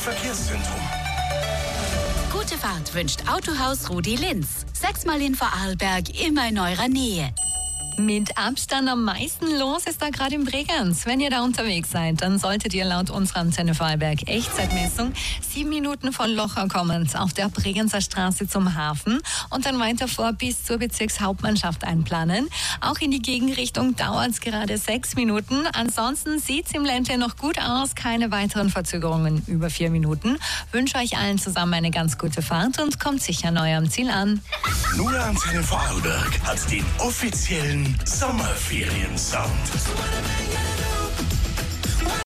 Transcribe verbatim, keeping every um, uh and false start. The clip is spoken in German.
Verkehrszentrum. Gute Fahrt wünscht Autohaus Rudi Linz. Sechsmal in Vorarlberg, immer in eurer Nähe. Mit Abstand am meisten los ist da gerade in Bregenz. Wenn ihr da unterwegs seid, dann solltet ihr laut unserer Antenne Vorarlberg Echtzeitmessung sieben Minuten von Locher kommend auf der Bregenzer Straße zum Hafen und dann weiter vor bis zur Bezirkshauptmannschaft einplanen. Auch in die Gegenrichtung dauert es gerade sechs Minuten. Ansonsten sieht es im Ländle noch gut aus. Keine weiteren Verzögerungen über vier Minuten. Wünsche euch allen zusammen eine ganz gute Fahrt und kommt sicher an eurem Ziel an. Nur Antenne Vorarlberg hat den offiziellen Sommerferien-Sound.